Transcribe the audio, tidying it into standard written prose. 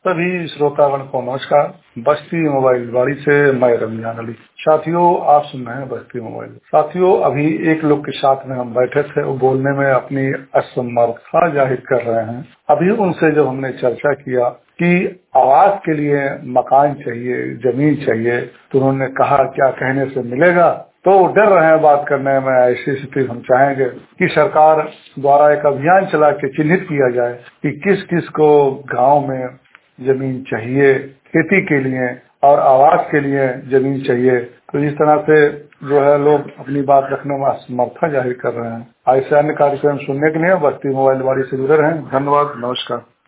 सभी श्रोतागण को नमस्कार। बस्ती मोबाइल वाड़ी से मैं रमजान अली। साथियों, आप सुन रहे हैं बस्ती मोबाइल। साथियों, अभी एक लोग के साथ में हम बैठे थे, वो बोलने में अपनी असमर्थता जाहिर कर रहे हैं। अभी उनसे जब हमने चर्चा किया कि आवास के लिए मकान चाहिए, जमीन चाहिए, तो उन्होंने कहा क्या कहने से मिलेगा, तो डर रहे हैं बात करने में। ऐसी स्थिति हम चाहेंगे कि सरकार द्वारा एक अभियान चला के चिन्हित किया जाए कि किस किस को गांव में जमीन चाहिए खेती के लिए और आवास के लिए जमीन चाहिए। तो इस तरह से जो है लोग अपनी बात रखने में असमर्थता जाहिर कर रहे हैं। ऐसे अन्य कार्यक्रम सुनने के लिए बस्ती मोबाइल वाड़ी से जुड़े रहें। धन्यवाद, नमस्कार।